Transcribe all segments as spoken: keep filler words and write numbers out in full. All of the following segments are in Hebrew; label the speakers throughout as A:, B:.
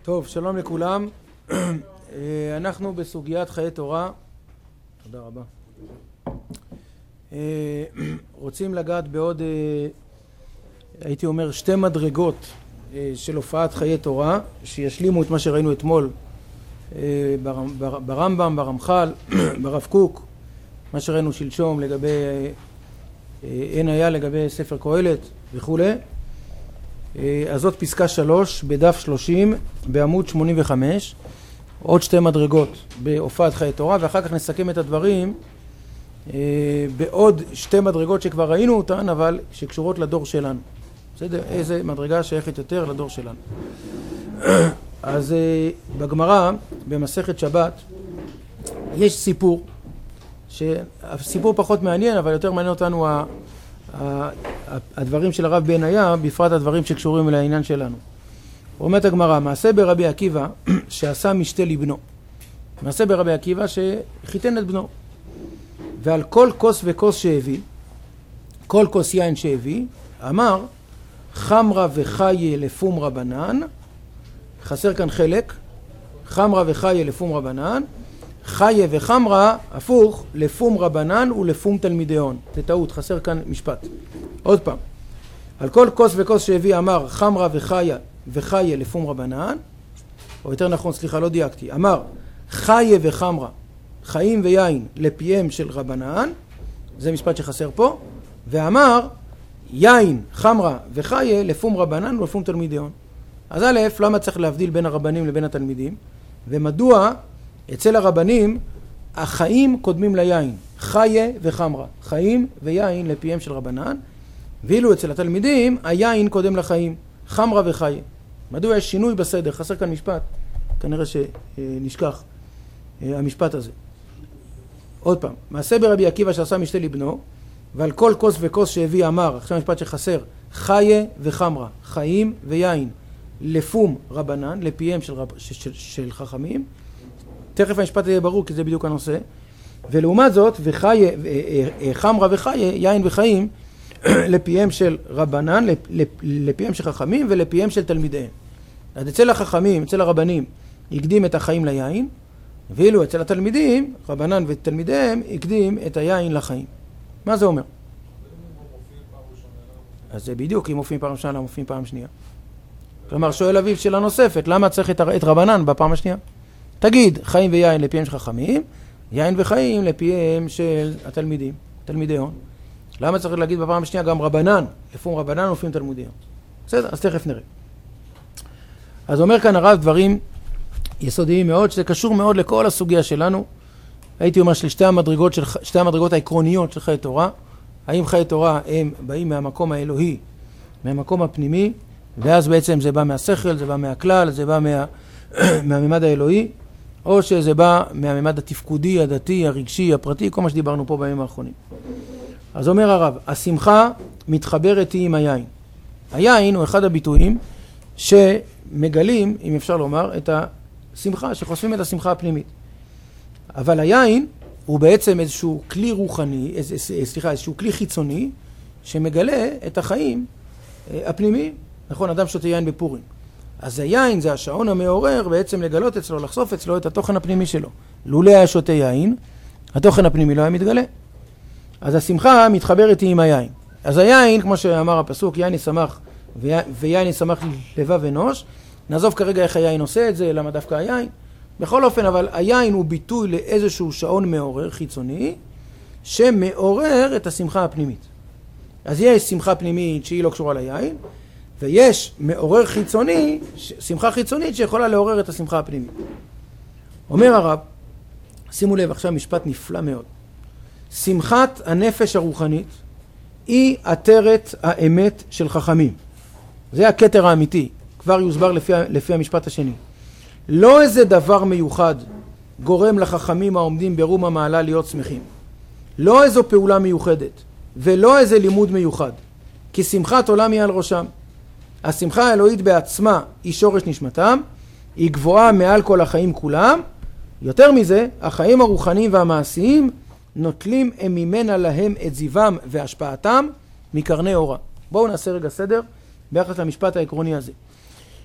A: טוב, שלום לכולם. אנחנו בסוגיית חיי תורה. תודה רבה. רוצים לגעת בעוד, הייתי אומר, שתי מדרגות של הופעת חיי תורה, שישלימו את מה שראינו אתמול ברמב"ם, ברמח"ל, ברב קוק, מה שראינו שלשום לגבי אין היה, לגבי ספר קהלת וכו'. אז זאת פסקה שלוש בדף שלושים בעמוד שמונים וחמש, עוד שתי מדרגות בהופעת חיי תורה, ואחר כך נסכם את הדברים בעוד שתי מדרגות שכבר ראינו אותן, אבל שקשורות לדור שלנו. בסדר? איזה מדרגה שייכת יותר לדור שלנו. אז בגמרא, במסכת שבת, יש סיפור, שהסיפור פחות מעניין, אבל יותר מעניין אותנו ה... הדברים של הרב בניה, בפרט הדברים שקשורים לעניין שלנו. אומרת הגמרא, מעשה ברבי עקיבא שעשה משתה לבנו. מעשה ברבי עקיבא שחיתן את בנו. ועל כל כוס וכוס שהביא, כל כוס יין שהביא, אמר, חמרה וחיה לפום רבנן, חסר כאן חלק, חמרה וחיה לפום רבנן, חיה וחמרה, הפוך, לפום רבנן ולפום תלמידיון. זה טעות, חסר כאן משפט. עוד פעם. על כל כוס וכוס שהביא אמר חמרה וחיה וחיה לפום רבנן, או יותר נכון, סליחה, לא דייקתי, אמר חיה וחמרה, חיים ויין לפיהם של רבנן, זה משפט שחסר פה, ואמר יין, חמרה וחיה לפום רבנן ולפום תלמידיון. אז א', למה צריך להבדיל בין הרבנים לבין התלמידים? ומדוע אצל הרבנים החיים קודמים ליין, חיה וחמרה, חיים ויין לפיהם של רבנן, ואילו אצל התלמידים היין קודם לחיים, חמרה וחיה. מדוע יש שינוי בסדר? חסר כאן משפט, כנראה שנשכח המשפט הזה. עוד פעם, מעשה ברבי עקיבא שעשה משתה לבנו, ועל כל כוס וכוס שהביא אמר, עכשיו משפט שחסר, חיה וחמרה, חיים ויין לפום רבנן, לפיהם של, רב, של, של, של חכמים. תכף המשפט יהיה ברור, כי זה בדיוק הנושא. ולעומת זאת, וחיה, חמרה וחיה, יין וחיים, לפיהם של רבנן, לפיהם של חכמים ולפיהם של תלמידיהם. אז אצל החכמים, אצל הרבנים, הקדים את החיים ליין, ואילו אצל התלמידים, רבנן ותלמידיהם, הקדים את היין לחיים. מה זה אומר? אז זה בדיוק, אם מופיעים פעם ראשונה, מופיעים פעם שנייה. כלומר, שואל אביו שאלה נוספת, למה צריך את, את רבנן בפעם השנייה? תגיד, חיים ויין לפיהם של חכמים, יין וחיים לפיהם של התלמידים, תלמידיון. למה צריך להגיד בפעם השנייה גם רבנן, לפום רבנן ולפום תלמידיון? בסדר, אז תכף נראה. אז אומר כאן הרב דברים יסודיים מאוד, שזה קשור מאוד לכל הסוגיה שלנו. הייתי אומר של שתי המדרגות, של שתי המדרגות העקרוניות של חיי תורה. האם חיי תורה הם באים מהמקום האלוהי, מהמקום הפנימי, ואז בעצם זה בא מהשכל, זה בא מהכלל, זה בא מה, מהממד האלוהי, או שזה בא מהממד התפקודי, הדתי, הרגשי, הפרטי, כל מה שדיברנו פה בימים האחרונים. אז אומר הרב, השמחה מתחברת היא עם היין. היין הוא אחד הביטויים שמגלים, אם אפשר לומר, את השמחה, שחושפים את השמחה הפנימית. אבל היין הוא בעצם איזשהו כלי רוחני, איז, סליחה, איזשהו כלי חיצוני, שמגלה את החיים הפנימיים. נכון, אדם שותה יין בפורים. אז היין זה השעון המעורר בעצם לגלות אצלו, לחשוף אצלו את התוכן הפנימי שלו. לולא היה שותה יין, התוכן הפנימי לא היה מתגלה. אז השמחה מתחברת עם היין. אז היין, כמו שאמר הפסוק, יין ישמח ויין ישמח לבב אנוש. נעזוב כרגע איך היין עושה את זה, למה דווקא היין. בכל אופן, אבל היין הוא ביטוי לאיזשהו שעון מעורר חיצוני, שמעורר את השמחה הפנימית. אז יש שמחה פנימית שהיא לא קשורה ליין, ויש מעורר חיצוני, שמחה חיצונית שיכולה לעורר את השמחה הפנימית. אומר הרב, שימו לב עכשיו משפט נפלא מאוד. שמחת הנפש הרוחנית היא עטרת האמת של חכמים. זה הכתר האמיתי, כבר יוסבר לפי, לפי המשפט השני. לא איזה דבר מיוחד גורם לחכמים העומדים ברום המעלה להיות שמחים. לא איזו פעולה מיוחדת, ולא איזה לימוד מיוחד. כי שמחת עולם היא על ראשם. השמחה האלוהית בעצמה היא שורש נשמתם, היא גבוהה מעל כל החיים כולם. יותר מזה, החיים הרוחניים והמעשיים נוטלים הם ממנה להם את זיוום והשפעתם מקרני אורה. בואו נעשה רגע סדר ביחס למשפט העקרוני הזה.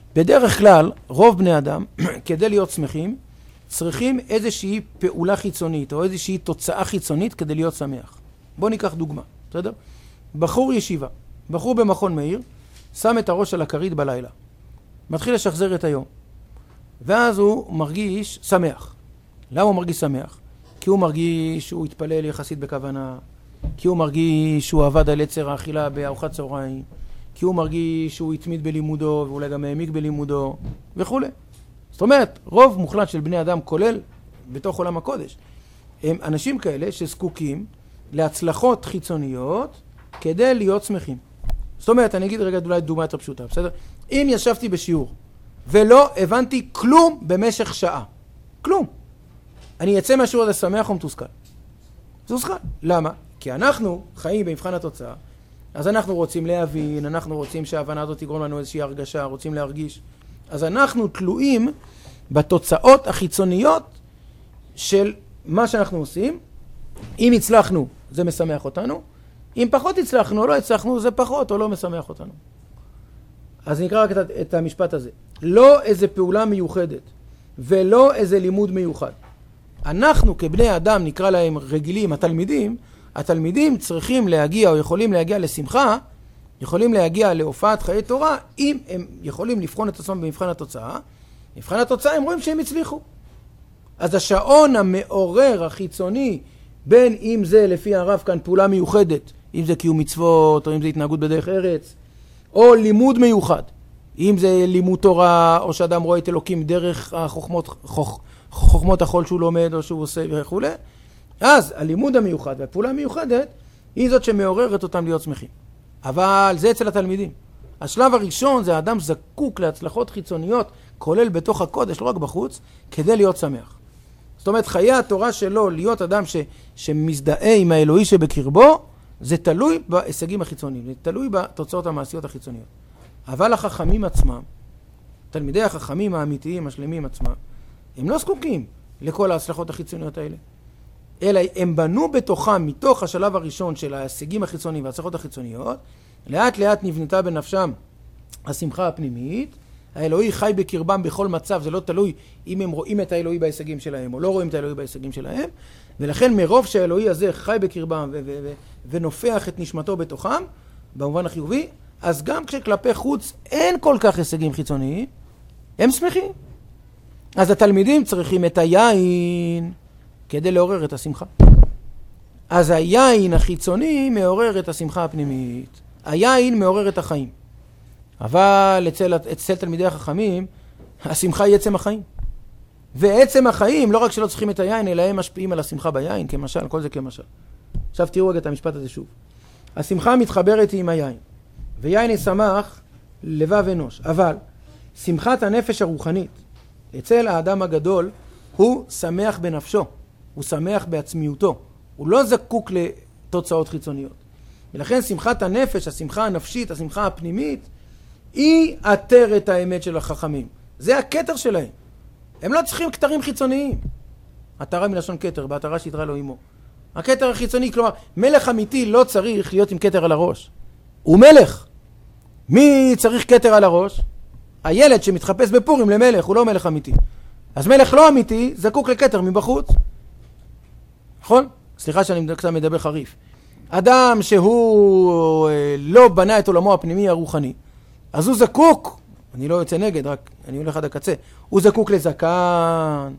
A: בדרך כלל, רוב בני אדם, כדי להיות שמחים, צריכים איזושהי פעולה חיצונית, או איזושהי תוצאה חיצונית כדי להיות שמח. בואו ניקח דוגמה, בסדר? בחור ישיבה, בחור במכון מאיר, שם את הראש על הכרית בלילה. מתחיל לשחזר את היום. ואז הוא מרגיש שמח. למה הוא מרגיש שמח? כי הוא מרגיש שהוא התפלל יחסית בכוונה, כי הוא מרגיש שהוא עבד על יצר האכילה בארוחת צהריים, כי הוא מרגיש שהוא התמיד בלימודו, ואולי גם העמיק בלימודו, וכו'. זאת אומרת, רוב מוחלט של בני אדם, כולל בתוך עולם הקודש, הם אנשים כאלה שזקוקים להצלחות חיצוניות כדי להיות שמחים. זאת אומרת, אני אגיד רגע אולי דוגמה יותר פשוטה, בסדר? אם ישבתי בשיעור ולא הבנתי כלום במשך שעה, כלום, אני אצא מהשיעור הזה שמח או מתוסכל? מתוסכל. למה? כי אנחנו חיים במבחן התוצאה, אז אנחנו רוצים להבין, אנחנו רוצים שההבנה הזאת תגרום לנו איזושהי הרגשה, רוצים להרגיש. אז אנחנו תלויים בתוצאות החיצוניות של מה שאנחנו עושים. אם הצלחנו, זה משמח אותנו. אם פחות הצלחנו או לא הצלחנו, זה פחות או לא משמח אותנו. אז נקרא רק את, את המשפט הזה. לא איזה פעולה מיוחדת, ולא איזה לימוד מיוחד. אנחנו כבני אדם, נקרא להם רגילים, התלמידים, התלמידים צריכים להגיע או יכולים להגיע לשמחה, יכולים להגיע להופעת חיי תורה, אם הם יכולים לבחון את עצמם במבחן התוצאה. במבחן התוצאה הם רואים שהם הצליחו. אז השעון המעורר החיצוני, בין אם זה לפי הרב כאן פעולה מיוחדת, אם זה קיום מצוות, או אם זה התנהגות בדרך ארץ, או לימוד מיוחד, אם זה לימוד תורה, או שאדם רואה את אלוקים דרך החוכמות, חוכ, חוכמות החול שהוא לומד, או שהוא עושה וכו'. אז הלימוד המיוחד והפעולה המיוחדת, היא זאת שמעוררת אותם להיות שמחים. אבל זה אצל התלמידים. השלב הראשון זה האדם זקוק להצלחות חיצוניות, כולל בתוך הקודש, לא רק בחוץ, כדי להיות שמח. זאת אומרת, חיי התורה שלו, להיות אדם ש, שמזדהה עם האלוהי שבקרבו, זה תלוי בהישגים החיצוניים, זה תלוי בתוצאות המעשיות החיצוניות. אבל החכמים עצמם, תלמידי החכמים האמיתיים, השלמים עצמם, הם לא זקוקים לכל ההצלחות החיצוניות האלה. אלא הם בנו בתוכם, מתוך השלב הראשון של ההישגים החיצוניים וההצלחות החיצוניות, לאט לאט נבנתה בנפשם השמחה הפנימית, האלוהי חי בקרבם בכל מצב, זה לא תלוי אם הם רואים את האלוהי בהישגים שלהם או לא רואים את האלוהי בהישגים שלהם, ולכן מרוב שהאלוהי הזה חי בקרבם ו- ו- ו- ונופח את נשמתו בתוכם, במובן החיובי, אז גם כשכלפי חוץ אין כל כך הישגים חיצוניים, הם שמחים. אז התלמידים צריכים את היין כדי לעורר את השמחה. אז היין החיצוני מעורר את השמחה הפנימית. היין מעורר את החיים. אבל אצל, אצל תלמידי החכמים, השמחה היא עצם החיים. ועצם החיים, לא רק שלא צריכים את היין, אלא הם משפיעים על השמחה ביין, כמשל, כל זה כמשל. עכשיו תראו רגע את המשפט הזה שוב. השמחה מתחברת עם היין. ויין ישמח לבב אנוש. אבל שמחת הנפש הרוחנית, אצל האדם הגדול, הוא שמח בנפשו. הוא שמח בעצמיותו. הוא לא זקוק לתוצאות חיצוניות. ולכן שמחת הנפש, השמחה הנפשית, השמחה הפנימית, היא עטרת האמת של החכמים. זה הכתר שלהם. הם לא צריכים כתרים חיצוניים. עטרה מלשון כתר, בעטרה שהתרה לו עמו. הכתר החיצוני, כלומר, מלך אמיתי לא צריך להיות עם כתר על הראש. הוא מלך. מי צריך כתר על הראש? הילד שמתחפש בפורים למלך, הוא לא מלך אמיתי. אז מלך לא אמיתי זקוק לכתר מבחוץ. נכון? סליחה שאני קצת מדבר חריף. אדם שהוא לא בנה את עולמו הפנימי הרוחני, אז הוא זקוק, אני לא יוצא נגד, רק אני הולך עד הקצה, הוא זקוק לזקן,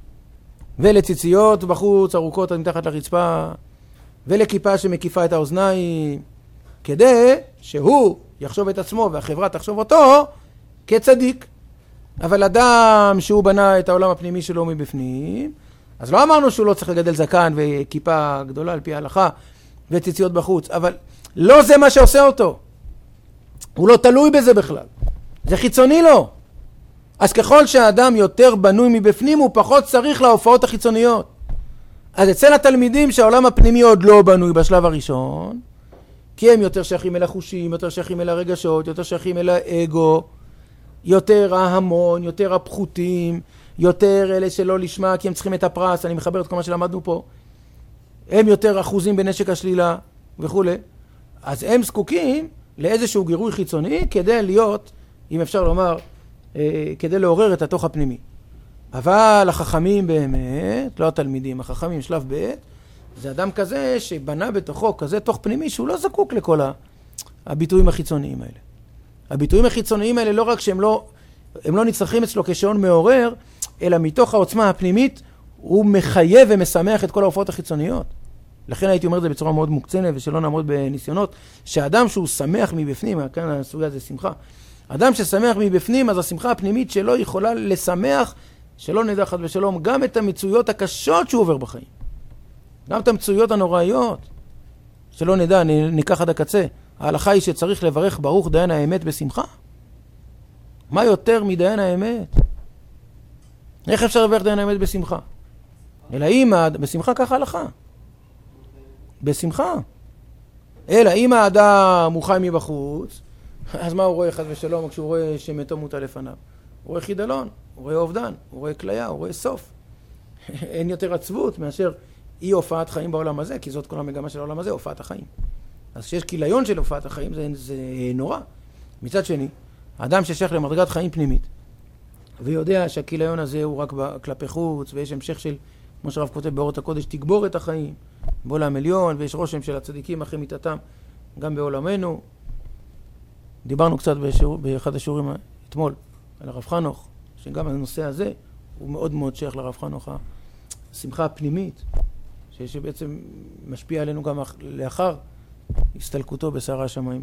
A: ולציציות בחוץ ארוכות מתחת לרצפה, ולכיפה שמקיפה את האוזניים, כדי שהוא יחשוב את עצמו והחברה תחשוב אותו כצדיק. אבל אדם שהוא בנה את העולם הפנימי שלו מבפנים, אז לא אמרנו שהוא לא צריך לגדל זקן וכיפה גדולה על פי ההלכה וציציות בחוץ, אבל לא זה מה שעושה אותו. הוא לא תלוי בזה בכלל. זה חיצוני לו. אז ככל שהאדם יותר בנוי מבפנים, הוא פחות צריך להופעות החיצוניות. אז אצל התלמידים שהעולם הפנימי עוד לא בנוי בשלב הראשון, כי הם יותר שייכים אל החושים, יותר שייכים אל הרגשות, יותר שייכים אל האגו, יותר ההמון, יותר הפחותים, יותר אלה שלא לשמה, כי הם צריכים את הפרס, אני מחבר את כל מה שלמדנו פה. הם יותר אחוזים בנשק השלילה וכו'. אז הם זקוקים לאיזשהו גירוי חיצוני כדי להיות, אם אפשר לומר, אה, כדי לעורר את התוך הפנימי. אבל החכמים באמת, לא התלמידים, החכמים שלב ב' זה אדם כזה שבנה בתוכו כזה תוך פנימי שהוא לא זקוק לכל הביטויים החיצוניים האלה. הביטויים החיצוניים האלה לא רק שהם לא, הם לא נצרכים אצלו כשעון מעורר, אלא מתוך העוצמה הפנימית הוא מחייב ומשמח את כל ההופעות החיצוניות. לכן הייתי אומר את זה בצורה מאוד מוקצנת ושלא נעמוד בניסיונות, שאדם שהוא שמח מבפנים, כאן הסוגיה זה שמחה, אדם ששמח מבפנים, אז השמחה הפנימית שלו יכולה לשמח, שלא נדע חד ושלום, גם את המצויות הקשות שהוא עובר בחיים. גם את המצויות הנוראיות, שלא נדע, ניקח עד הקצה. ההלכה היא שצריך לברך ברוך דיין האמת בשמחה. מה יותר מדיין האמת? איך אפשר לברך דיין האמת בשמחה? אלא אם, בשמחה ככה הלכה. בשמחה. אלא אם האדם הוא חי מבחוץ, אז מה הוא רואה חד ושלום כשהוא רואה שמתו מוטל לפניו? הוא רואה חידלון, הוא רואה אובדן, הוא רואה כליה, הוא רואה סוף. אין יותר עצבות מאשר אי הופעת חיים בעולם הזה, כי זאת כל המגמה של העולם הזה, הופעת החיים. אז שיש כיליון של הופעת החיים, זה, זה נורא. מצד שני, האדם ששייך למדרגת חיים פנימית, ויודע שהכיליון הזה הוא רק כלפי חוץ, ויש המשך של, כמו שהרב כותב באורות הקודש, תגבור את החיים, בעולם עליון, ויש רושם של הצדיקים אחרי מיתתם, גם בעולמנו. דיברנו קצת בשיעור, באחד השיעורים אתמול, על הרב חנוך, שגם הנושא הזה הוא מאוד מאוד שייך לרב חנוך, השמחה הפנימית, שבעצם משפיע עלינו גם לאחר הסתלקותו בשערי השמיים.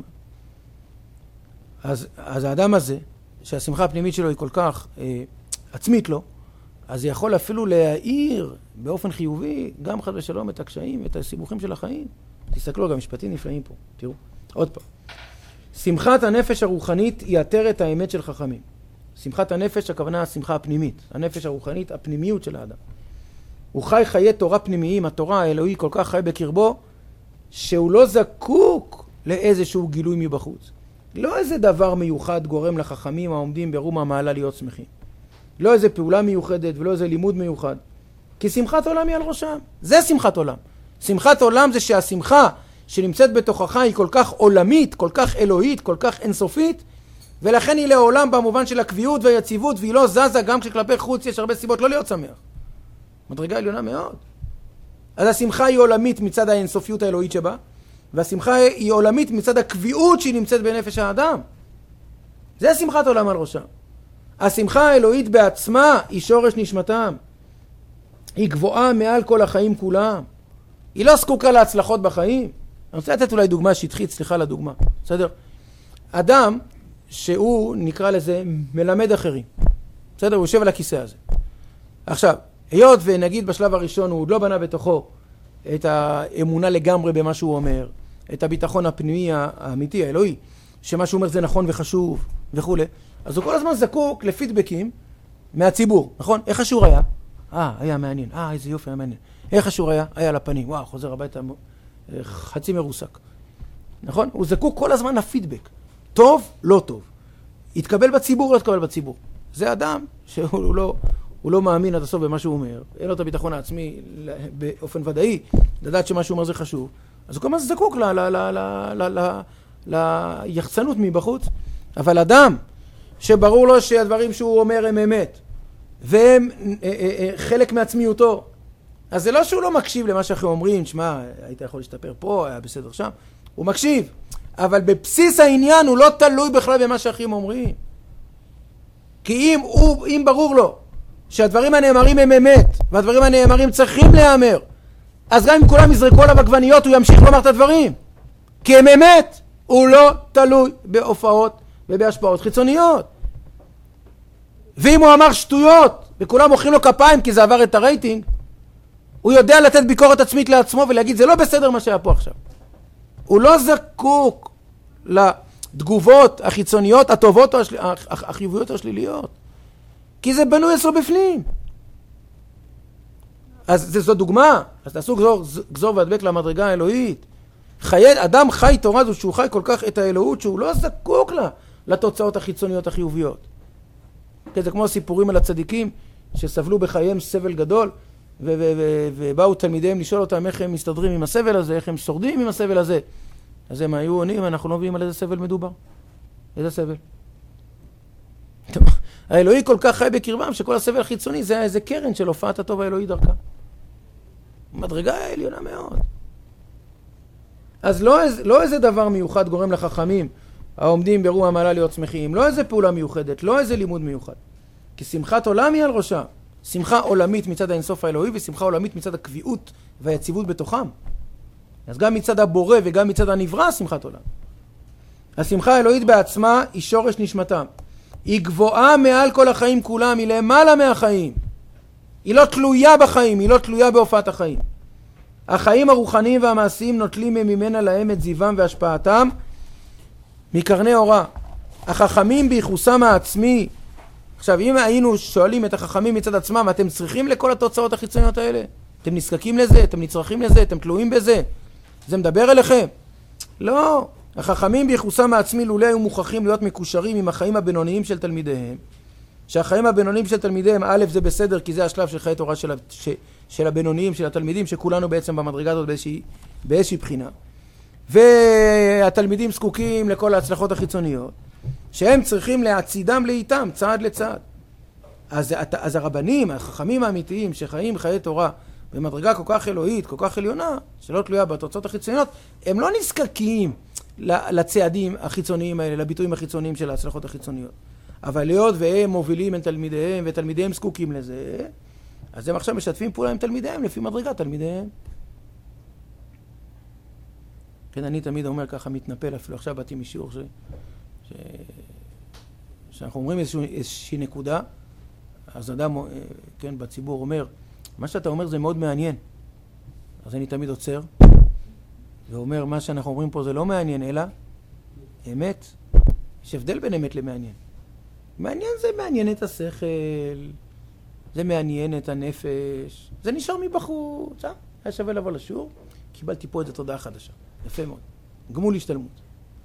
A: אז, אז האדם הזה, שהשמחה הפנימית שלו היא כל כך אה, עצמית לו, אז יכול אפילו להאיר באופן חיובי גם חד ושלום את הקשיים, את הסיבוכים של החיים. תסתכלו, גם משפטים נפלאים פה. תראו, עוד פעם. שמחת הנפש הרוחנית היא עטרת האמת של חכמים. שמחת הנפש, הכוונה השמחה הפנימית. הנפש הרוחנית, הפנימיות של האדם. הוא חי חיי תורה פנימיים, התורה האלוהי כל כך חי בקרבו, שהוא לא זקוק לאיזשהו גילוי מבחוץ. לא איזה דבר מיוחד גורם לחכמים העומדים ברום המעלה להיות שמחים. לא איזה פעולה מיוחדת ולא איזה לימוד מיוחד. כי שמחת עולם היא על ראשם. זה שמחת עולם. שמחת עולם זה שהשמחה שנמצאת בתוכך היא כל כך עולמית, כל כך אלוהית, כל כך אינסופית, ולכן היא לעולם במובן של הקביעות והיציבות, והיא לא זזה גם כשכלפי חוץ יש הרבה סיבות לא להיות שמח. מדרגה עליונה מאוד. אז השמחה היא עולמית מצד האינסופיות האלוהית שבה, והשמחה היא עולמית מצד הקביעות שהיא נמצאת בנפש האדם. זה שמחת עולם על ראשם. השמחה האלוהית בעצמה היא שורש נשמתם. היא גבוהה מעל כל החיים כולם. היא לא זקוקה להצלחות בחיים. אני רוצה לתת אולי דוגמה שטחית, סליחה לדוגמה. בסדר? אדם שהוא נקרא לזה מלמד אחרים. בסדר? הוא יושב על הכיסא הזה. עכשיו, היות ונגיד בשלב הראשון הוא לא בנה בתוכו את האמונה לגמרי במה שהוא אומר, את הביטחון הפנימי האמיתי, האלוהי, שמה שהוא אומר זה נכון וחשוב וכו'. אז הוא כל הזמן זקוק לפידבקים מהציבור, נכון? איך השיעור היה? אה, היה מעניין. אה, איזה יופי, היה מעניין. איך השיעור היה? היה על הפנים. וואו, חוזר הביתה חצי מרוסק. נכון? הוא זקוק כל הזמן לפידבק. טוב, לא טוב. יתקבל בציבור, לא יתקבל בציבור. זה אדם שהוא לא, הוא לא מאמין עד הסוף במה שהוא אומר. אין לו את הביטחון העצמי באופן ודאי, לדעת שמה שהוא אומר זה חשוב. אז הוא כל הזמן זקוק ל, ל, ל, ל, ל, ל, ליחצנות מבחוץ. אבל אדם שברור לו שהדברים שהוא אומר הם אמת, והם אה, אה, אה, חלק מעצמיותו, אז זה לא שהוא לא מקשיב למה שאנחנו אומרים, שמה, היית יכול להשתפר פה, היה בסדר שם, הוא מקשיב, אבל בבסיס העניין הוא לא תלוי בכלל במה שאחרים אומרים. כי אם, הוא, אם ברור לו שהדברים הנאמרים הם אמת, והדברים הנאמרים צריכים להיאמר, אז גם אם כולם יזרקו עליו עגבניות, הוא ימשיך לומר את הדברים. כי הם אמת, הוא לא תלוי בהופעות ובהשפעות חיצוניות. ואם הוא אמר שטויות, וכולם מוחאים לו כפיים כי זה עבר את הרייטינג, הוא יודע לתת ביקורת עצמית לעצמו ולהגיד, זה לא בסדר מה שהיה פה עכשיו. הוא לא זקוק לתגובות החיצוניות, הטובות או השל... החיוביות או השליליות. כי זה בנוי אצלו בפנים. אז זו דוגמה. אז תעשו גזור, גזור והדבק למדרגה האלוהית. חיי, אדם חי תורה זו שהוא חי כל כך את האלוהות שהוא לא זקוק לה לתוצאות החיצוניות החיוביות. זה כמו הסיפורים על הצדיקים שסבלו בחייהם סבל גדול, ו- ו- ו- ובאו תלמידיהם לשאול אותם איך הם מסתדרים עם הסבל הזה, איך הם שורדים עם הסבל הזה. אז הם היו עונים, אנחנו לא מבינים על איזה סבל מדובר. איזה סבל? האלוהי כל כך חי בקרבם שכל הסבל החיצוני זה איזה קרן של הופעת הטוב האלוהי דרכה. מדרגה עליונה מאוד. אז לא, לא איזה דבר מיוחד גורם לחכמים העומדים ברוח המעלה להיות שמחים, לא איזה פעולה מיוחדת, לא איזה לימוד מיוחד. כי שמחת עולם היא על ראשה. שמחה עולמית מצד האינסוף האלוהי ושמחה עולמית מצד הקביעות והיציבות בתוכם. אז גם מצד הבורא וגם מצד הנברא שמחת עולם. השמחה האלוהית בעצמה היא שורש נשמתם. היא גבוהה מעל כל החיים כולם, היא למעלה מהחיים. היא לא תלויה בחיים, היא לא תלויה בהופעת החיים. החיים הרוחניים והמעשיים נוטלים ממנה להם את זיוון והשפעתם מקרני אורה. החכמים ביחוסם העצמי. עכשיו, אם היינו שואלים את החכמים מצד עצמם, אתם צריכים לכל התוצאות החיצוניות האלה? אתם נזקקים לזה? אתם נצרכים לזה? אתם תלויים בזה? זה מדבר אליכם? לא. החכמים ביחוסם העצמי לולא היו מוכרחים להיות מקושרים עם החיים הבינוניים של תלמידיהם. שהחיים הבינוניים של תלמידיהם, א', זה בסדר, כי זה השלב של חיי תורה של, ש, של הבינוניים, של התלמידים, שכולנו בעצם במדרגה הזאת באיזושהי, באיזושהי בחינה. והתלמידים זקוקים לכל ההצלחות החיצוניות, שהם צריכים להצידם לאיתם, צעד לצעד. אז, אז הרבנים, החכמים האמיתיים, שחיים חיי תורה במדרגה כל כך אלוהית, כל כך עליונה, שלא תלויה בתוצאות החיצוניות, הם לא נזקקים לצעדים החיצוניים האלה, לביטויים החיצוניים של ההצלחות החיצוניות. אבל להיות והם מובילים את תלמידיהם, ותלמידיהם זקוקים לזה, אז הם עכשיו משתפים פעולה עם תלמידיהם, לפי מדרגת תלמידיהם. כן, אני תמיד אומר ככה, מתנפל, אפילו עכשיו באתי משיעור ש... ש... שאנחנו אומרים איזושהי, איזושהי נקודה, אז אדם, כן, בציבור אומר, מה שאתה אומר זה מאוד מעניין. אז אני תמיד עוצר, ואומר, מה שאנחנו אומרים פה זה לא מעניין, אלא אמת. יש הבדל בין אמת למעניין. מעניין זה מעניין את השכל, זה מעניין את הנפש, זה נשאר מבחוץ, אה? היה שווה לבוא לשיעור, קיבלתי פה איזו תודעה חדשה. יפה מאוד. גמול השתלמות.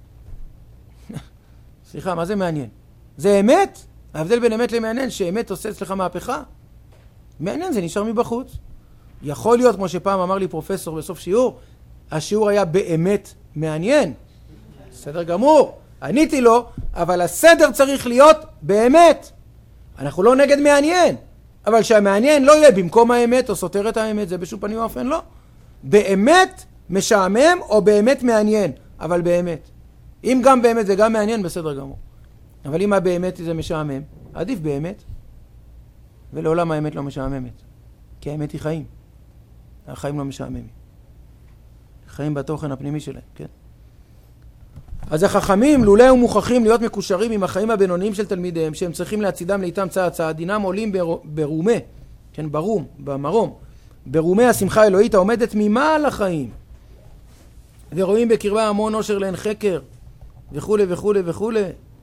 A: סליחה, מה זה מעניין? זה אמת? ההבדל בין אמת למעניין, שאמת עושה אצלך מהפכה. מעניין זה נשאר מבחוץ. יכול להיות, כמו שפעם אמר לי פרופסור בסוף שיעור, השיעור היה באמת מעניין. בסדר גמור. עניתי לו, אבל הסדר צריך להיות באמת. אנחנו לא נגד מעניין, אבל שהמעניין לא יהיה במקום האמת או סותר את האמת, זה בשום פנים ואופן לא. באמת משעמם או באמת מעניין, אבל באמת. אם גם באמת וגם מעניין, בסדר גמור. אבל אם הבאמת זה משעמם, עדיף באמת. ולעולם האמת לא משעממת. כי האמת היא חיים. החיים לא משעממים. חיים בתוכן הפנימי שלהם, כן? אז החכמים, לולא הם מוכרחים להיות מקושרים עם החיים הבינוניים של תלמידיהם, שהם צריכים להצידם לאיתם צעד צעד, דינם עולים ברומה, כן, ברום, במרום, ברומי השמחה האלוהית העומדת ממעל החיים, ורואים בקרבה המון עושר לאין חקר, וכו' וכו' וכו'.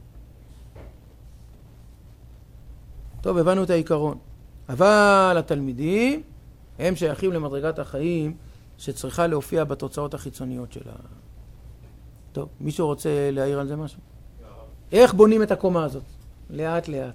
A: טוב, הבנו את העיקרון. אבל התלמידים, הם שייכים למדרגת החיים, שצריכה להופיע בתוצאות החיצוניות שלה. טוב, מישהו רוצה להעיר על זה משהו? איך בונים את הקומה הזאת? לאט לאט.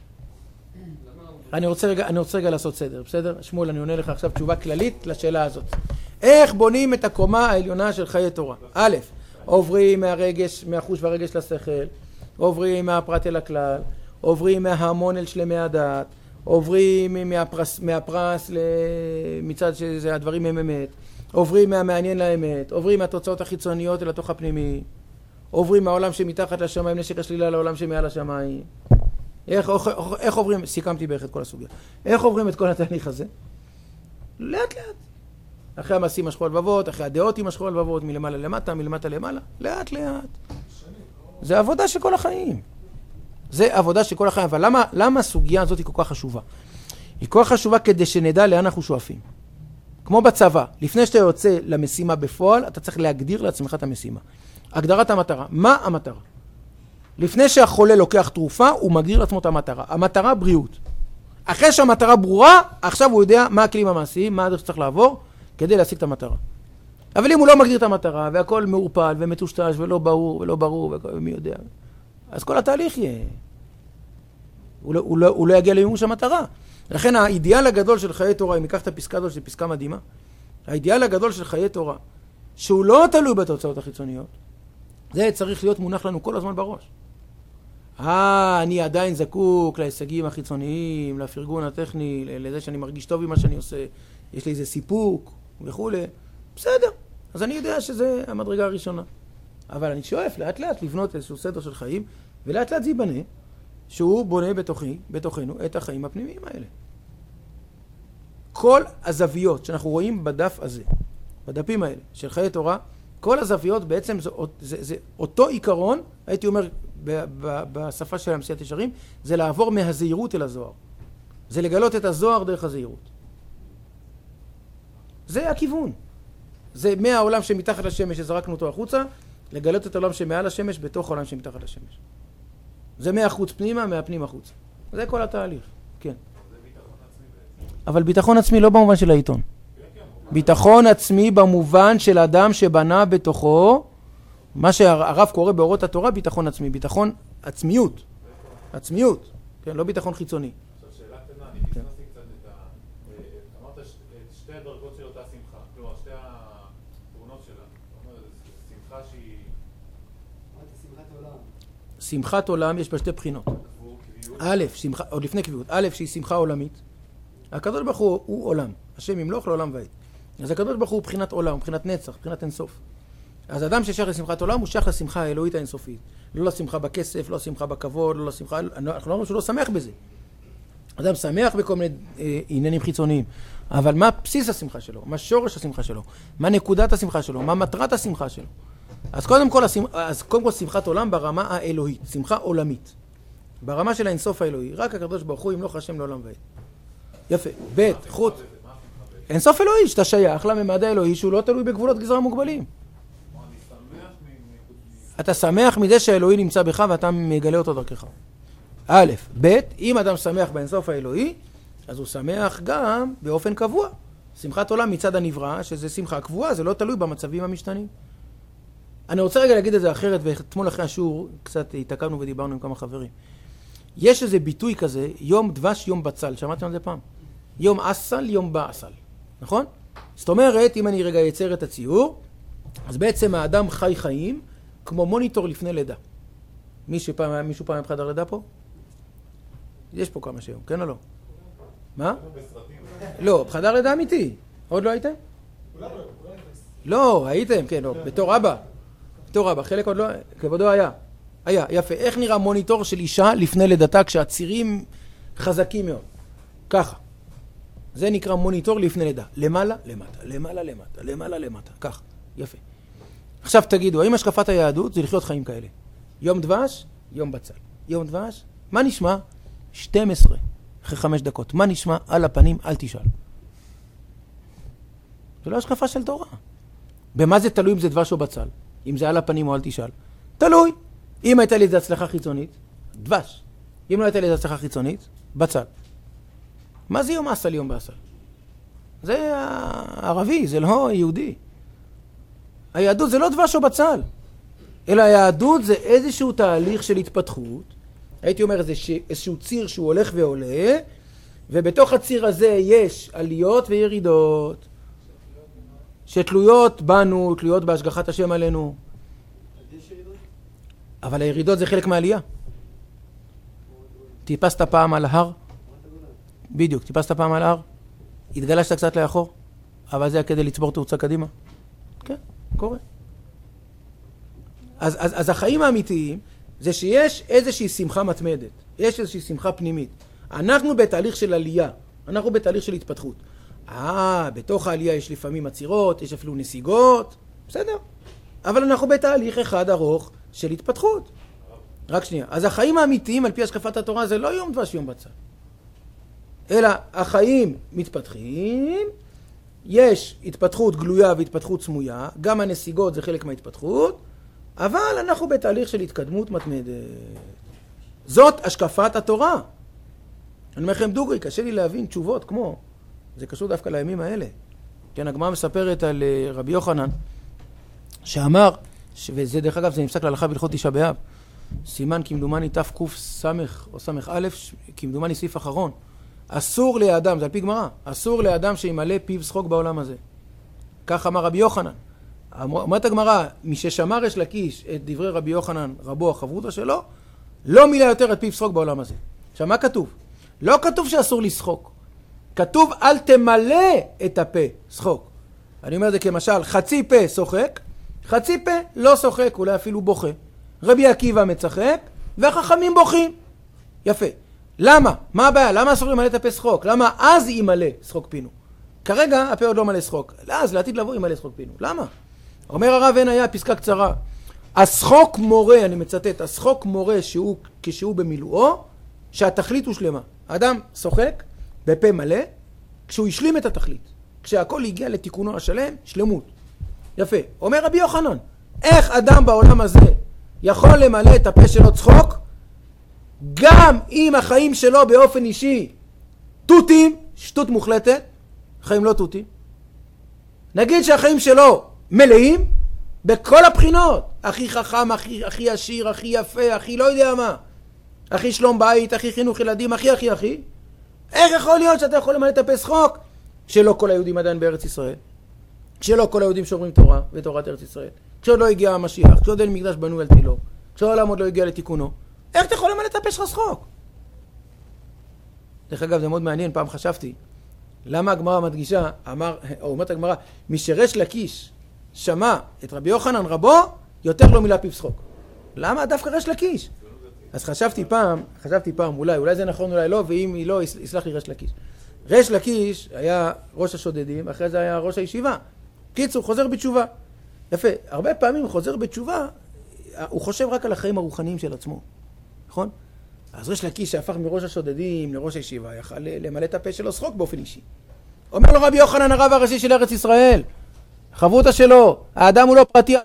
A: אני רוצה רגע, אני רוצה רגע לעשות סדר, בסדר? שמואל, אני עונה לך עכשיו תשובה כללית לשאלה הזאת. איך בונים את הקומה העליונה של חיי תורה? א', עוברים מהרגש, מהחוש והרגש לשכל, עוברים מהפרט אל הכלל, עוברים מההמון אל שלמי הדעת, עוברים מהפרס, מהפרס מצד שזה הדברים הם אמת, עוברים מהמעניין לאמת, עוברים מהתוצאות החיצוניות אל התוך הפנימי, עוברים מהעולם שמתחת לשמיים, נשק השלילה לעולם שמעל השמיים. איך, איך, איך עוברים, סיכמתי בערך את כל הסוגיה, איך עוברים את כל התהליך הזה? לאט לאט. אחרי המעשים משכו הלבבות, אחרי הדעות משכו הלבבות, מלמעלה למטה, מלמטה למעלה, לאט לאט. זה עבודה של כל החיים. זה עבודה של כל החיים. אבל למה, למה הסוגיה הזאת היא כל כך חשובה? היא כל כך חשובה כדי שנדע לאן אנחנו שואפים. כמו בצבא, לפני שאתה יוצא למשימה בפועל, אתה צריך להגדיר לעצמך את המשימה. הגדרת המטרה. מה המטרה? לפני שהחולה לוקח תרופה, הוא מגדיר לעצמו את המטרה. המטרה בריאות. אחרי שהמטרה ברורה, עכשיו הוא יודע מה הכלים המעשיים, מה הדרך שצריך לעבור, כדי להשיג את המטרה. אבל אם הוא לא מגדיר את המטרה, והכל מעורפל ומטושטש ולא ברור ולא ברור, ומי יודע, אז כל התהליך יהיה. הוא לא, הוא לא, הוא לא יגיע למימוש המטרה. לכן האידיאל הגדול של חיי תורה, אם ניקח את הפסקה הזאת, שזו פסקה מדהימה, האידיאל הגדול של חיי תורה, שהוא לא תלוי בתוצאות החיצוניות, זה צריך להיות מונח לנו כל הזמן בראש. אה, אני עדיין זקוק להישגים החיצוניים, לפרגון הטכני, לזה שאני מרגיש טוב עם מה שאני עושה, יש לי איזה סיפוק וכו'. בסדר, אז אני יודע שזה המדרגה הראשונה. אבל אני שואף לאט לאט לבנות איזשהו סדר של חיים, ולאט לאט זה ייבנה, שהוא בונה בתוכי, בתוכנו את החיים הפנימיים האלה. כל הזוויות שאנחנו רואים בדף הזה, בדפים האלה של חיי תורה, כל הזוויות בעצם זה, זה, זה אותו עיקרון, הייתי אומר ב, ב, בשפה של המסיעת ישרים, זה לעבור מהזהירות אל הזוהר. זה לגלות את הזוהר דרך הזהירות. זה הכיוון. זה מהעולם שמתחת לשמש שזרקנו אותו החוצה, לגלות את העולם שמעל השמש בתוך העולם שמתחת לשמש. זה מהחוץ פנימה, מהפנים החוץ. זה כל התהליך, כן. אבל ביטחון עצמי לא במובן של העיתון. ביטחון עצמי במובן של אדם שבנה בתוכו, מה שהרב קורא באורות התורה, ביטחון עצמי, ביטחון עצמיות. עצמיות, כן, לא ביטחון חיצוני.
B: עכשיו שאלה קטנה, אני נכנסתי קצת את ה... אמרת את שתי הדרגות של אותה שמחה, כלומר שתי התאונות שלה. זאת אומרת, שמחה שהיא... אמרת שמחת עולם.
A: שמחת עולם יש בה שתי בחינות. א', שמחה, עוד לפני קביעות, א', שהיא שמחה עולמית. הקדוש ברוך הוא הוא עולם, השם ימלוך לעולם ועד. אז הקדוש ברוך הוא בחינת עולם, בחינת נצח, בחינת אינסוף. אז אדם ששייך לשמחת עולם הוא שייך לשמחה האלוהית האינסופית. לא לשמחה בכסף, לא לשמחה בכבוד, לא לשמחה... אנחנו לא אומרים שהוא לא שמח בזה. אדם שמח בכל מיני אה, עניינים חיצוניים. אבל מה בסיס השמחה שלו? מה שורש השמחה שלו? מה נקודת השמחה שלו? מה מטרת השמחה שלו? אז קודם כל, השמח... אז קודם כל שמחת עולם ברמה האלוהית, שמחה עולמית. ברמה של האינסוף האלוהי. רק הקדוש ברוך הוא ימלוך השם לעולם ועד. יפה. ב' חוץ. אינסוף אלוהי, שאתה שייך לממד האלוהי שהוא לא תלוי בגבולות גזרה מוגבלים. אתה שמח מזה שהאלוהי נמצא בך ואתה מגלה אותו דרכך. א', ב', אם אדם שמח באינסוף האלוהי, אז הוא שמח גם באופן קבוע. שמחת עולם מצד הנברא, שזה שמחה קבועה, זה לא תלוי במצבים המשתנים. אני רוצה רגע להגיד את זה אחרת, ואתמול אחרי השיעור קצת התעכבנו ודיברנו עם כמה חברים. יש איזה ביטוי כזה, יום דבש, יום בצל. שמעתם על זה פעם? יום אסל, יום באסל. נכון? זאת אומרת, אם אני רגע יצר את הציור, אז בעצם האדם חי חיים כמו מוניטור לפני לידה. מישהו פעם, מישהו פעם בחדר לידה פה? יש פה כמה שיום, כן או לא? מה? לא, בחדר לידה אמיתי. עוד לא הייתם? לא, הייתם, כן, לא. בתור אבא. בתור אבא, חלק עוד לא, כבודו היה. היה, יפה. איך נראה מוניטור של אישה לפני לידתה כשהצירים חזקים מאוד? ככה. זה נקרא מוניטור לפני לידה. למעלה, למטה, למעלה, למטה, למעלה, למטה. כך, יפה. עכשיו תגידו, האם השקפת היהדות זה לחיות חיים כאלה? יום דבש, יום בצל. יום דבש, מה נשמע? שתים עשרה, אחרי חמש דקות. מה נשמע? על הפנים, אל תשאל. זה לא השקפה של תורה. במה זה תלוי אם זה דבש או בצל? אם זה על הפנים או אל תשאל? תלוי. אם הייתה לי איזו הצלחה חיצונית, דבש. אם לא הייתה לי איזו הצלחה חיצונית, בצל. מה זה יום אסל, יום באסל? זה ערבי, זה לא יהודי. היהדות זה לא דבש או בצל, אלא היהדות זה איזשהו תהליך של התפתחות. הייתי אומר איזשהו ציר שהוא הולך ועולה, ובתוך הציר הזה יש עליות וירידות, שתלויות בנו, תלויות בהשגחת השם עלינו. אבל הירידות זה חלק מהעלייה. טיפסת פעם על ההר? בדיוק, טיפסת פעם על ההר? התגלשת קצת לאחור? אבל זה היה כדי לצבור תאוצה קדימה? כן, קורה. אז, אז, אז החיים האמיתיים זה שיש איזושהי שמחה מתמדת, יש איזושהי שמחה פנימית. אנחנו בתהליך של עלייה, אנחנו בתהליך של התפתחות. אה, בתוך העלייה יש לפעמים עצירות, יש אפילו נסיגות, בסדר. אבל אנחנו בתהליך אחד ארוך של התפתחות. רק שנייה. אז החיים האמיתיים על פי השקפת התורה זה לא יום דבש יום בצל. אלא החיים מתפתחים, יש התפתחות גלויה והתפתחות סמויה, גם הנסיגות זה חלק מההתפתחות, אבל אנחנו בתהליך של התקדמות מתמדת. זאת השקפת התורה. אני אומר לכם דוגרי, קשה לי להבין תשובות כמו, זה קשור דווקא לימים האלה. כן, הגמרא מספרת על רבי יוחנן, שאמר, וזה דרך אגב זה נפסק להלכה בהלכות תשעה באב, סימן כמדומני תק"ס סמך או סמך א', כמדומני סעיף אחרון, אסור לאדם, זה על פי גמרא, אסור לאדם שימלא פיו שחוק בעולם הזה. כך אמר רבי יוחנן. אומרת הגמרא, מי ששמר יש לקיש את דברי רבי יוחנן רבו החברותא שלו, לא מילא יותר את פיו שחוק בעולם הזה. עכשיו, מה כתוב? לא כתוב שאסור לשחוק. כתוב, אל תמלא את הפה, שחוק. אני אומר את זה כמשל, חצי פה שוחק, חצי פה לא שוחק, אולי אפילו בוכה. רבי עקיבא מצחק, והחכמים בוכים. יפה. למה? מה הבעיה? למה אסור למלא את הפה שחוק? למה אז ימלא שחוק פינו? כרגע הפה עוד לא מלא שחוק. אז לעתיד לבוא ימלא שחוק פינו. למה? אומר הרב אין היה, פסקה קצרה. השחוק מורה, אני מצטט, השחוק מורה שהוא, כשהוא במילואו, שהתכלית הוא שלמה. האדם שוחק בפה מלא, כשהוא השלים את התכלית. כשהכל הגיע לתיקונו השלם, שלמות. יפה. אומר רבי יוחנן, איך אדם בעולם הזה יכול למלא את הפה שלו צחוק, גם אם החיים שלו באופן אישי תותים, שטות מוחלטת, חיים לא תותים. נגיד שהחיים שלו מלאים בכל הבחינות, הכי חכם, הכי, הכי עשיר, הכי יפה, הכי לא יודע מה, הכי שלום בית, הכי חינוך ילדים, הכי הכי הכי. איך יכול להיות שאתה יכול למלא את הפה שחוק? שלא כל היהודים עדיין בארץ ישראל, כשלא כל היהודים שומרים תורה ותורת ארץ ישראל, כשעוד לא הגיע המשיח, כשעוד אין מקדש בנוי על תילו, כשהעולם עוד לא הגיע לתיקונו, איך אתה יכול למלא את הפה שלך שחוק? דרך אגב, זה מאוד מעניין, פעם חשבתי, למה הגמרא מדגישה, אמר, או אומרת הגמרא, מי שריש לקיש שמע את רבי יוחנן רבו, יותר לא מילה פיו שחוק. למה דווקא ריש לקיש? אז חשבתי פעם, חשבתי פעם, אולי, אולי זה נכון, אולי לא, ואם היא לא, יסלח לי ריש לקיש. ריש לקיש היה ראש השודדים, אחרי זה היה ראש הישיבה. קיצור, חוזר בתשובה. יפה, הרבה פעמים הוא חוזר בתשובה, הוא חושב רק על החיים הרוחניים של עצמו. נכון? אז ריש לקיש שהפך מראש השודדים לראש הישיבה, יכל למלא את הפה שלו שחוק באופן אישי. אומר לו רבי יוחנן הרב הראשי של ארץ ישראל, חברותא שלו, האדם הוא לא פרטי.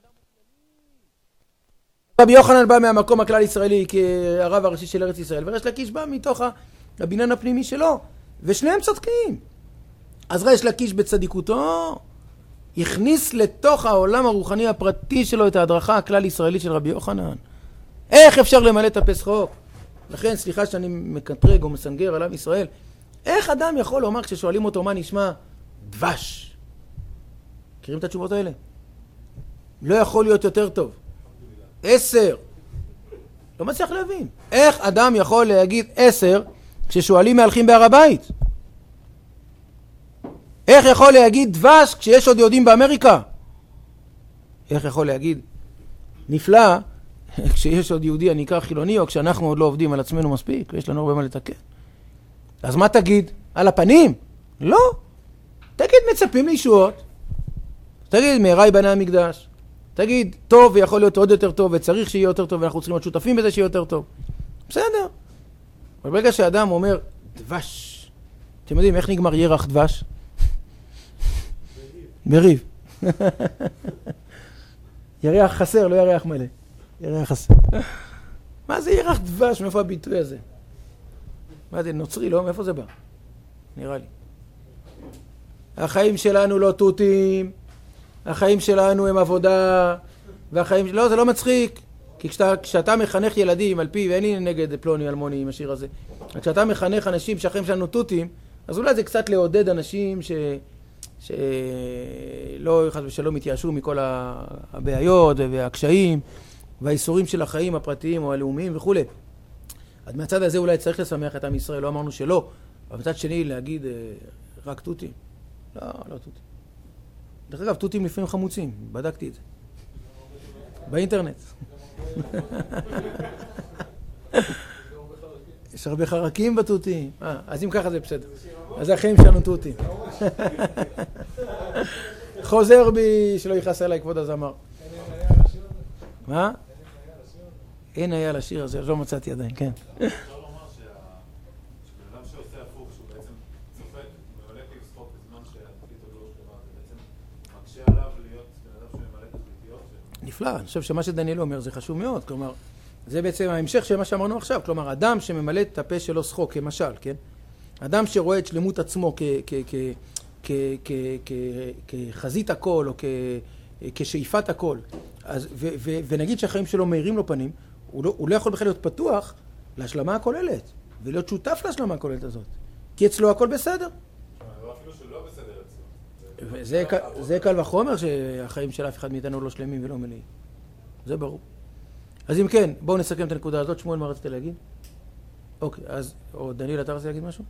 A: רבי יוחנן בא מהמקום הכלל ישראלי כהרב הראשי של ארץ ישראל, וריש לקיש בא מתוך הבניין הפנימי שלו, ושניהם צודקים. אז ריש לקיש בצדיקותו הכניס לתוך העולם הרוחני הפרטי שלו את ההדרכה הכלל ישראלית של רבי יוחנן. איך אפשר למלא את הפה שחוק? לכן, סליחה שאני מקטרג או מסנגר על עם ישראל, איך אדם יכול לומר כששואלים אותו מה נשמע? דבש. מכירים את התשובות האלה? לא יכול להיות יותר טוב. עשר. לא מצליח להבין. איך אדם יכול להגיד עשר כששואלים מהלכים בהר הבית? איך יכול להגיד דבש כשיש עוד יהודים באמריקה? איך יכול להגיד נפלא כשיש עוד יהודי הנקרא חילוני, או כשאנחנו עוד לא עובדים על עצמנו מספיק, ויש לנו הרבה מה לתקן? אז מה תגיד? על הפנים? לא. תגיד מצפים לישועות. תגיד מהרה ייבנה המקדש. תגיד טוב ויכול להיות עוד יותר טוב, וצריך שיהיה יותר טוב, ואנחנו צריכים להיות שותפים בזה שיהיה יותר טוב. בסדר. אבל ברגע שאדם אומר דבש, אתם יודעים איך נגמר ירח דבש? בריב. ירח חסר, לא ירח מלא. ירח חסר. מה זה ירח דבש? מאיפה הביטוי הזה? מה זה, נוצרי? לא? מאיפה זה בא? נראה לי. החיים שלנו לא תותים, החיים שלנו הם עבודה, והחיים... לא, זה לא מצחיק. כי כשאתה, כשאתה מחנך ילדים על פי, ואין לי נגד פלוני אלמוני עם השיר הזה, כשאתה מחנך אנשים שהחיים שלנו תותים, אז אולי זה קצת לעודד אנשים ש... שלא חס ושלום התייאשו מכל הבעיות והקשיים והאיסורים של החיים הפרטיים או הלאומיים וכו'. אז מהצד הזה אולי צריך לשמח את עם ישראל, לא אמרנו שלא, אבל מצד שני להגיד רק תותים. לא, לא תותים. דרך אגב, תותים לפעמים חמוצים, בדקתי את זה. באינטרנט. יש הרבה חרקים בתותים. אה, אז אם ככה זה בסדר. אז החיים שלנו תותים. חוזר בי שלא יכעס עליי כבוד הזמר. מה? אין היה לשיר הזה, לא מצאתי עדיין, כן.
B: אפשר לומר שבן שעושה הפוך, שהוא בעצם צוחק, ממלא פיו שחוק בזמן שהתכלית עוד לא שלמה, זה בעצם מקשה עליו להיות בן אדם שממלא תכליתיות.
A: נפלא, אני חושב שמה שדניאל אומר זה חשוב מאוד, כלומר, זה בעצם ההמשך של מה שאמרנו עכשיו, כלומר, אדם שממלא את הפה שלו שחוק, כמשל, כן? אדם שרואה את שלמות עצמו כחזית הכל, או כשאיפת הכל, ונגיד שהחיים שלו מאירים לו פנים, הוא לא יכול בכלל להיות פתוח להשלמה הכוללת, ולהיות שותף להשלמה הכוללת הזאת, כי אצלו הכל בסדר.
B: לא אפילו שלא בסדר אצלו.
A: זה קל וחומר שהחיים של אף אחד מאיתנו לא שלמים ולא מלאים. זה ברור. אז אם כן, בואו נסכם את הנקודה הזאת. שמואל, מה רצית להגיד? אוקיי, אז, או דניאל, אתה רצית להגיד משהו?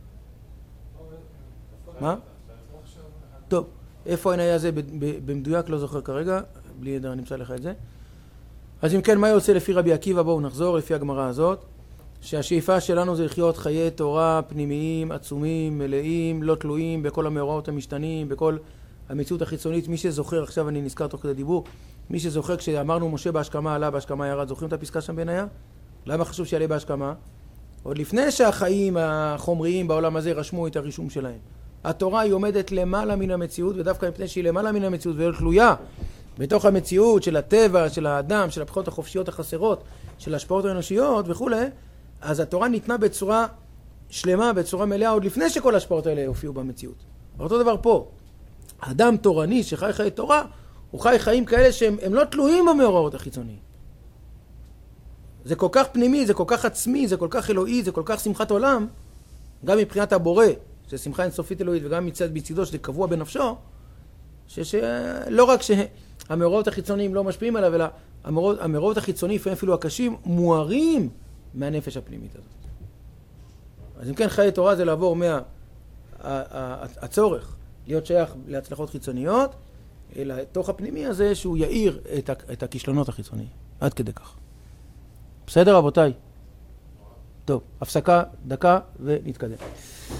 A: מה? טוב, איפה אין היה זה במדויק, לא זוכר כרגע, בלי ידע נמצא לך את זה. אז אם כן, מה יוצא לפי רבי עקיבא? בואו נחזור לפי הגמרא הזאת, שהשאיפה שלנו זה לחיות חיי תורה פנימיים, עצומים, מלאים, לא תלויים בכל המאורעות המשתנים, בכל המציאות החיצונית. מי שזוכר, עכשיו אני נזכר תוך כדי דיבור, מי שזוכר כשאמרנו משה בהשכמה עלה, בהשכמה ירד, זוכרים את הפסקה שם בעינייה? למה חשוב שיעלה בהשכמה? עוד לפני שהחיים החומריים בעולם הזה רשמו את הרישום שלהם. התורה היא עומדת למעלה מן המציאות, ודווקא מפני שהיא למעלה מן המציאות ולא תלויה בתוך המציאות של הטבע, של האדם, של הבחירות החופשיות החסרות, של ההשפעות האנושיות וכו', אז התורה ניתנה בצורה שלמה, בצורה מלאה, עוד לפני שכל ההשפעות האלה הופיעו במציאות. אותו דבר פה. אדם תורני שחי חיי תורה, הוא חי חיים כאלה שהם לא תלויים במאורעות החיצוניים. זה כל כך פנימי, זה כל כך עצמי, זה כל כך אלוהי, זה כל כך שמחת עולם, גם מבחינת הבורא, שזה שמחה אינסופית אלוהית, וגם מצד בצידו שזה קבוע בנפשו, שלא רק שהמאורעות החיצוניים לא משפיעים עליו, אלא המאורעות, המאורעות החיצוניים, אפילו הקשים, מוארים מהנפש הפנימית הזאת. אז אם כן, חיי תורה זה לעבור מהצורך להיות שייך להצלחות חיצוניות, אלא תוך הפנימי הזה שהוא יאיר את, את הכישלונות החיצוניים. עד כדי כך. בסדר, רבותיי? טוב, הפסקה, דקה, ונתקדם.